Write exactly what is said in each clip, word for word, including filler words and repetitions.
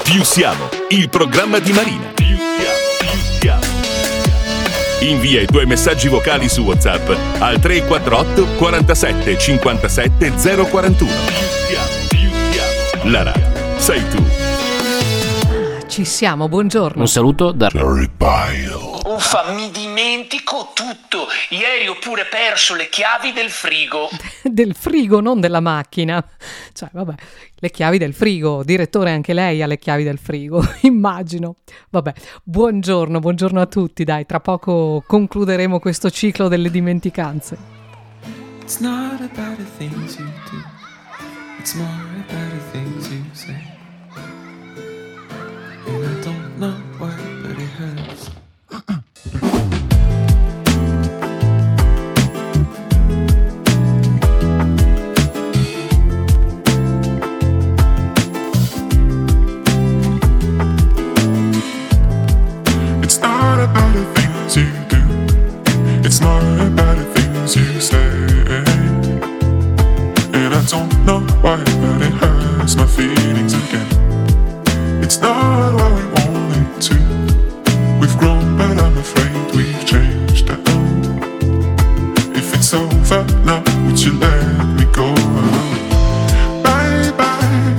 Più siamo, il programma di Marina. Più siamo, più siamo. Invia i tuoi messaggi vocali su WhatsApp al tre quattro otto quarantasette cinquantasette zero quarantuno. Più siamo, più siamo. La radio sei tu. Ci siamo, buongiorno. Un saluto da Jerry Bile. Uffa, mi dimentico tutto. Ieri ho pure perso le chiavi del frigo. Del frigo, non della macchina. Cioè, vabbè, le chiavi del frigo. Direttore, anche lei ha le chiavi del frigo, immagino. Vabbè, buongiorno, buongiorno a tutti. Dai, tra poco concluderemo questo ciclo delle dimenticanze. It's not about the things you do. It's more about the things you say. And I don't know why, but it hurts. It's not about the things you do. It's more about the things you say. And I don't know why, but it hurts my feelings again. It's not what we wanted to. We've grown, but I'm afraid we've changed. If it's over now, would you let me go? Bye bye,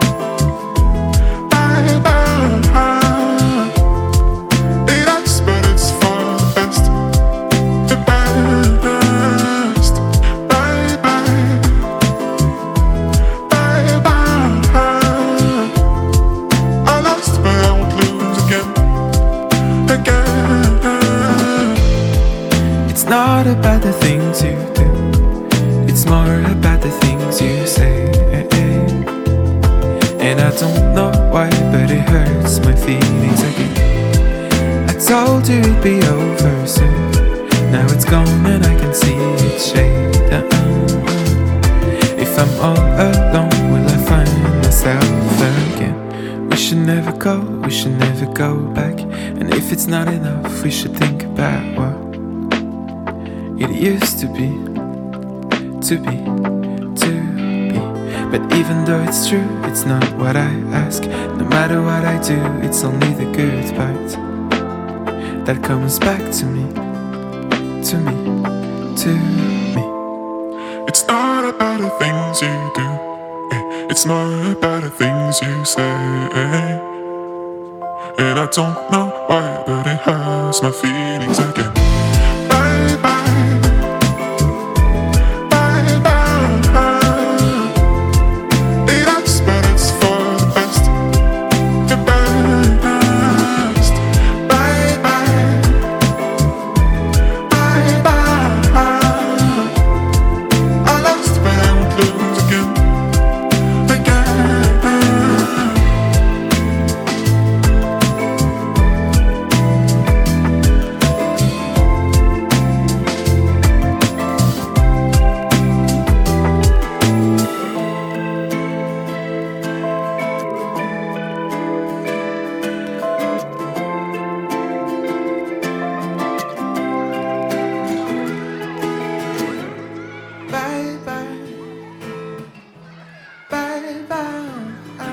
bye bye. It hurts, but it's for the best, the best. Bye bye, bye bye. I lost, but I won't lose again, again. It's not about the things you do. It's more about the things you say. And I don't know why, but it hurts my feelings again. I told you it'd be over soon. Now it's gone and I can see it shade. Uh-uh. If I'm all alone, will I find myself again? We should never go, we should never go back. And if it's not enough, we should think about what it used to be, to be, to be. But even though it's true, it's not what I ask. No matter what I do, it's only the good part that comes back to me, to me, to me. It's not about the things you do. It's more about the things you say. And I don't know why, but it hurts my feelings again. Bye bye, bye bye. It hurts, but it's for the best, the best. Bye bye, bye bye. I lost, but I won't lose again, again. Bye bye, bye bye.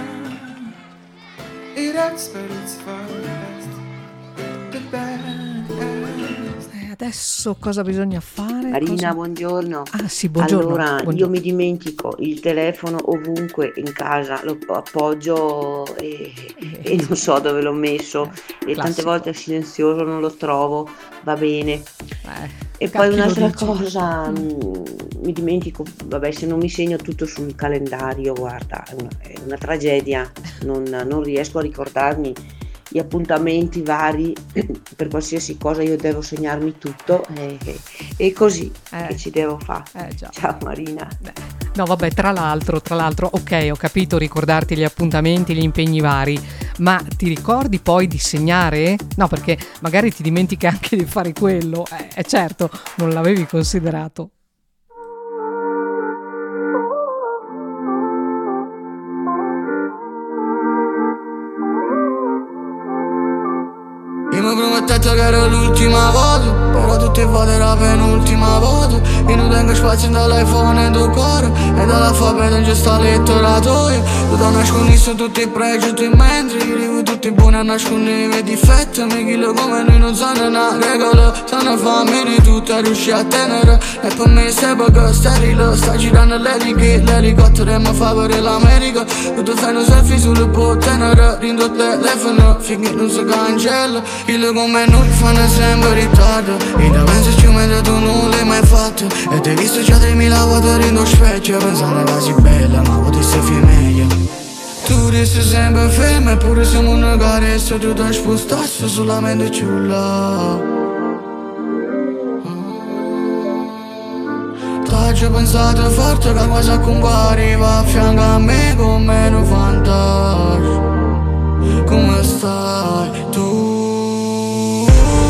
It hurts, but it's for the best, the best. E adesso cosa bisogna fare? Marina, Cosa- buongiorno. Ah sì, buongiorno. Allora, buongiorno. io mi dimentico il telefono ovunque in casa, lo appoggio e, e non so dove l'ho messo. E tante Classico. volte è silenzioso, non lo trovo, va bene. Eh, E Cacchi poi lo un'altra dici. cosa, mh, mi dimentico, vabbè, se non mi segno tutto sul calendario, guarda, è una, è una tragedia, non, non riesco a ricordarmi gli appuntamenti vari, per qualsiasi cosa io devo segnarmi tutto e, e così, Eh. che ci devo fare. Eh già. Ciao Marina. No, vabbè, tra l'altro, tra l'altro, ok, ho capito ricordarti gli appuntamenti, gli impegni vari, ma ti ricordi poi di segnare? No, perché magari ti dimentichi anche di fare quello. Eh, eh, certo, non l'avevi considerato. Io mi prometto che era l'ultima volta, però tu tutti voti la penultima volta. Io non tengo spazio dall'iPhone e do cuore, e dall'alfabeto non c'è sta lettera tua. Tu da nascondere tutti i pregi, tutti i mentre io arrivo tutti buoni a nascondere i miei difetti. Mi chiedo come noi non sanno una regola, sanno fammi di tutto a riuscire a tenere. E per me sei poco sterile, sta girando l'eliche, l'elicottero e mi fa per l'America. Tu fai un selfie sulle tenere, rindo il telefono finché non si cancella. Io come noi fanno sempre ritardo, e da pensaci mentre tu non l'hai mai fatto. E ti hai visto già tremila volte rindo specchio, pensando che sei bella ma potessi fare meglio. Tu resti sempre ferma, eppure siamo una carezza. Tu ti spostassi solamente ciulla. T'ho pensato forte che cosa compariva a fianco a me come un fantasma. Come stai tu?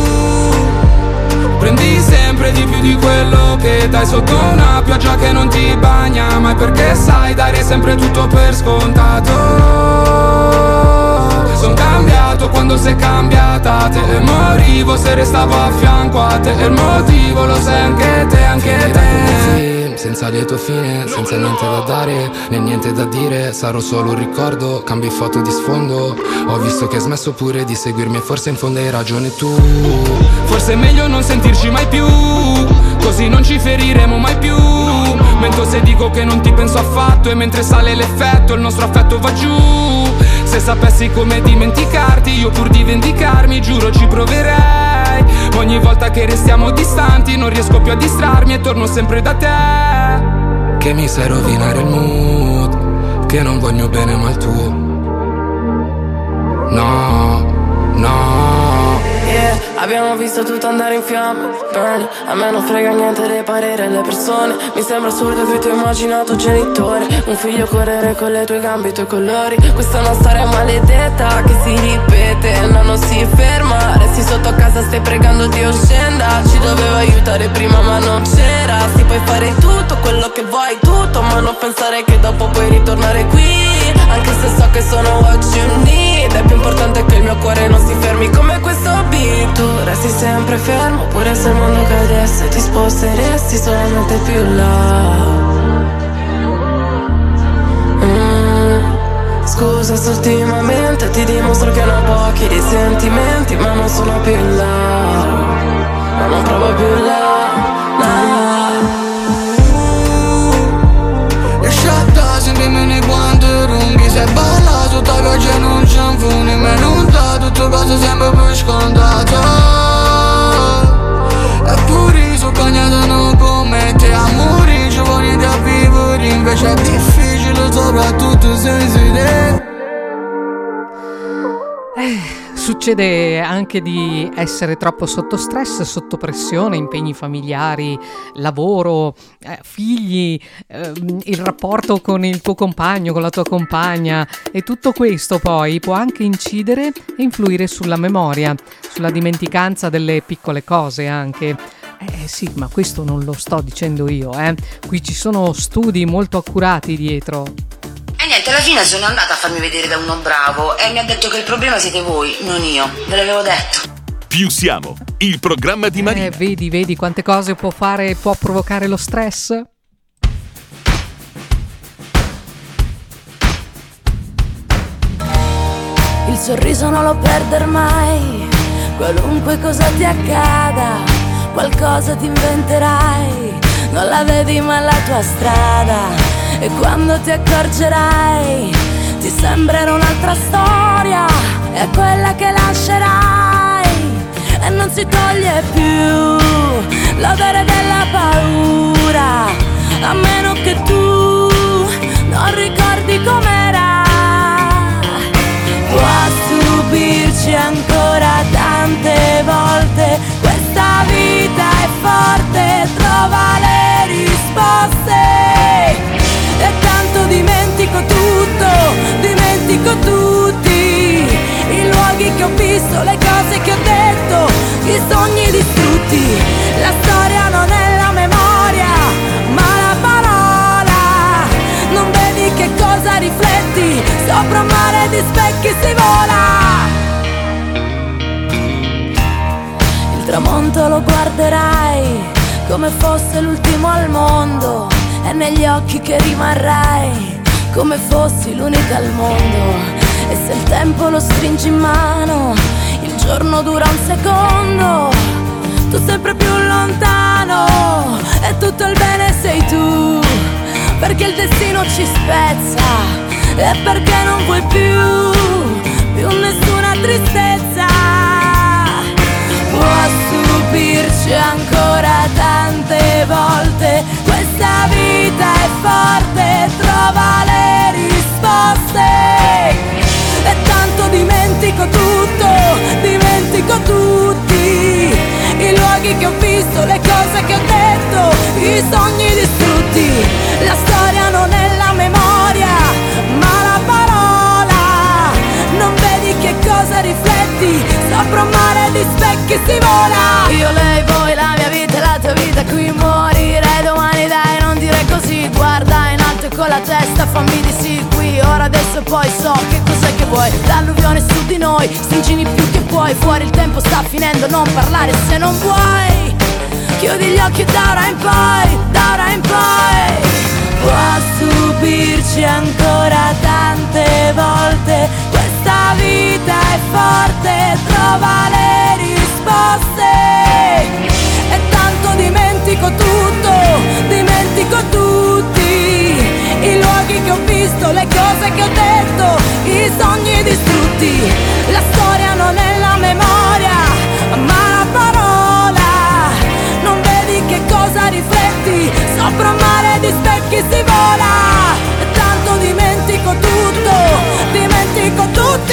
Prendi sempre di più di quello che dai sotto una pioggia che non ti bagna mai, perché sai dare sempre tutto per scontato. Son cambiato quando sei cambiata te, e morivo se restavo a fianco a te. E il motivo lo sai anche te, anche te. Senza lieto fine, senza niente da dare, né niente da dire. Sarò solo un ricordo, cambi foto di sfondo. Ho visto che hai smesso pure di seguirmi e forse in fondo hai ragione tu. Forse è meglio non sentirci mai più, così non ci feriremo mai più. Mento se dico che non ti penso affatto, e mentre sale l'effetto il nostro affetto va giù. Se sapessi come dimenticarti, io pur di vendicarmi giuro ci proverei. Ogni volta che restiamo distanti non riesco più a distrarmi e torno sempre da te. Che mi sai rovinare il mood, che non voglio bene ma il tuo. No, no. Yeah, abbiamo visto tutto andare in fiamme, burn. A me non frega niente dei pareri delle persone. Mi sembra assurdo che tu hai immaginato genitore, un figlio correre con le tue gambe e i tuoi colori. Questa è una storia maledetta che si ripete, no, non si ferma. Resti sotto a casa, stai pregando Dio scenda. Ci dovevo aiutare prima ma non c'era. Si puoi fare tutto quello che vuoi, tutto, ma non pensare che dopo puoi ritornare qui. Anche se so che sono what you need, è più importante che il mio cuore non si fermi come questo beat. Tu resti sempre fermo, pure se il mondo cadesse ti sposteresti solamente più là. mm. Scusa se ultimamente ti dimostro che non ho pochi di sentimenti, ma non sono più là, ma non provo più là, no. Lasciata sentirmi nei guanti, sei balla tutta pioggia e non c'è un fune. Me non dà tutto cose sempre più scontate. Eppure sono cagnato non come te. Amori giovani da vivere, invece è difficile soprattutto senza idee. Eh, succede anche di essere troppo sotto stress, sotto pressione, impegni familiari, lavoro, eh, figli, eh, il rapporto con il tuo compagno, con la tua compagna, e tutto questo poi può anche incidere e influire sulla memoria, sulla dimenticanza delle piccole cose anche. Eh sì, ma questo non lo sto dicendo io, eh. Qui ci sono studi molto accurati dietro. E niente, alla fine sono andata a farmi vedere da uno bravo e mi ha detto che il problema siete voi, non io. Ve l'avevo detto. Più siamo, il programma di Marina. Eh, vedi, vedi quante cose può fare, può provocare lo stress? Il sorriso non lo perder mai, qualunque cosa ti accada, qualcosa ti inventerai, non la vedi ma è la tua strada. E quando ti accorgerai, ti sembrerà un'altra storia, è quella che lascerai e non si toglie più l'odore della paura, a meno che tu non ricordi com'era. Può stupirci ancora tante volte, questa vita è forte, trova le risposte. E tanto dimentico tutto, dimentico tutti i luoghi che ho visto, le cose che ho detto, i sogni distrutti. La storia non è la memoria, ma la parola. Non vedi che cosa rifletti, sopra un mare di specchi si vola. Il tramonto lo guarderai come fosse l'ultimo al mondo, e negli occhi che rimarrai come fossi l'unica al mondo. E se il tempo lo stringi in mano, il giorno dura un secondo, tu sempre più lontano, e tutto il bene sei tu, perché il destino ci spezza, e perché non vuoi più, più nessuna tristezza. Può stupirci ancora tante volte, questa vita è forte, trova le risposte. E tanto dimentico tutto, dimentico tutti i luoghi che ho visto, le cose che ho detto, i sogni distrutti. La storia non è la memoria, ma la parola. Non vedi che cosa rifletti, sopra un mare di specchi si vola. Io, lei, voi, la mia vita e la tua vita, qui morirei domani, dai, non dire così. Guarda in alto e con la testa fammi di sì, qui, ora, adesso e poi so che cos'è che vuoi. L'alluvione su di noi, stringini più che puoi, fuori il tempo sta finendo, non parlare se non vuoi. Chiudi gli occhi da ora in poi, da ora in poi. Può stupirci ancora tante volte, questa vita è forte, trova le risposte. E tanto dimentico tutto, dimentico tutti i luoghi che ho visto, le cose che ho detto, i sogni distrutti. La storia non è la memoria, ma la parola. Non vedi che cosa rifletti, sopra un mare di specchi si vola. E tanto dimentico tutto, dimentico tutti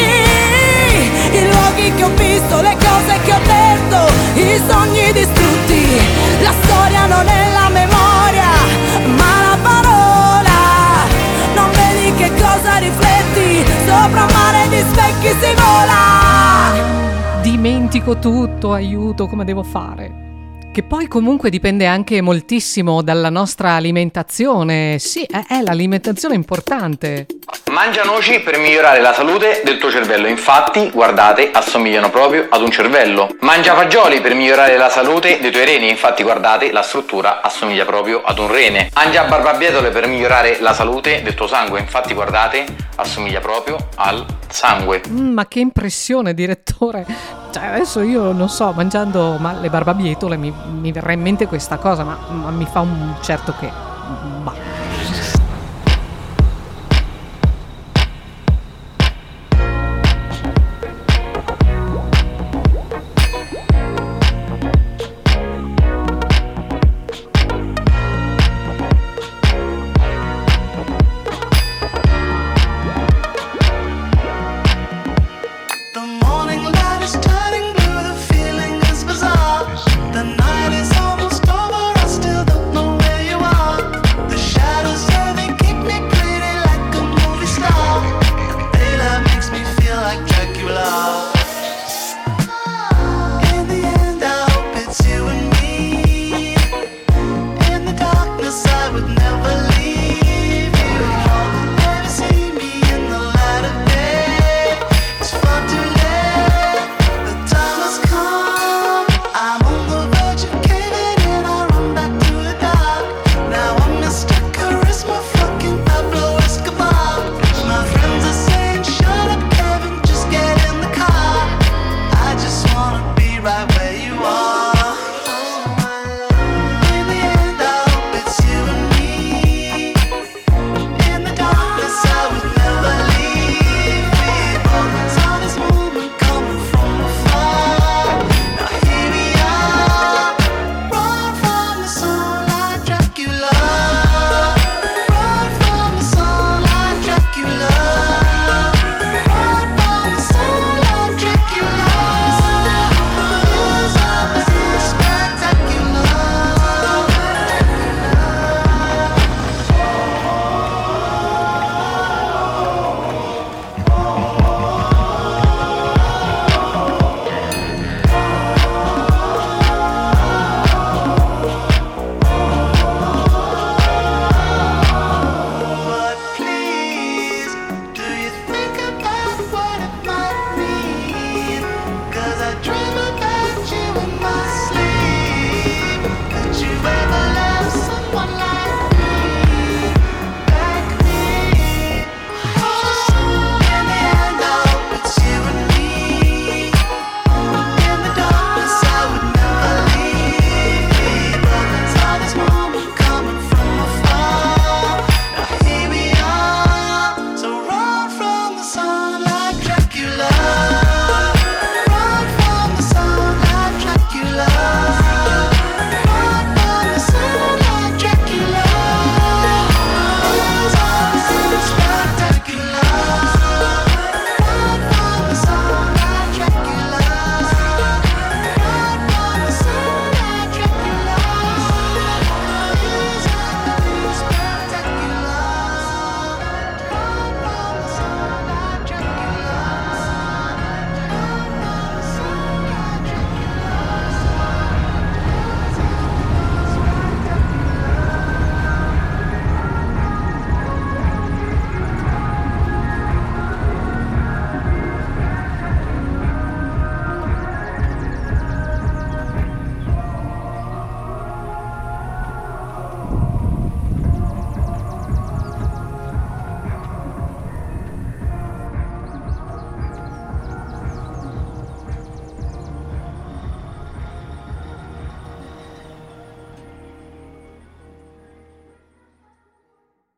i luoghi che ho visto, le cose che ho detto, i sogni distrutti. La storia non è la memoria, ma la parola. Non vedi che cosa rifletti, sopra un mare di specchi si vola. Dimentico tutto, aiuto, come devo fare? Che poi comunque dipende anche moltissimo dalla nostra alimentazione. Sì, è, è l'alimentazione importante. Mangia noci per migliorare la salute del tuo cervello, infatti, guardate, assomigliano proprio ad un cervello. Mangia fagioli per migliorare la salute dei tuoi reni, infatti, guardate, la struttura assomiglia proprio ad un rene. Mangia barbabietole per migliorare la salute del tuo sangue, infatti, guardate, assomiglia proprio al sangue. Mm, ma che impressione, direttore! Cioè, adesso io non so, mangiando ma le barbabietole mi, mi verrà in mente questa cosa, ma, ma mi fa un certo che... Bah.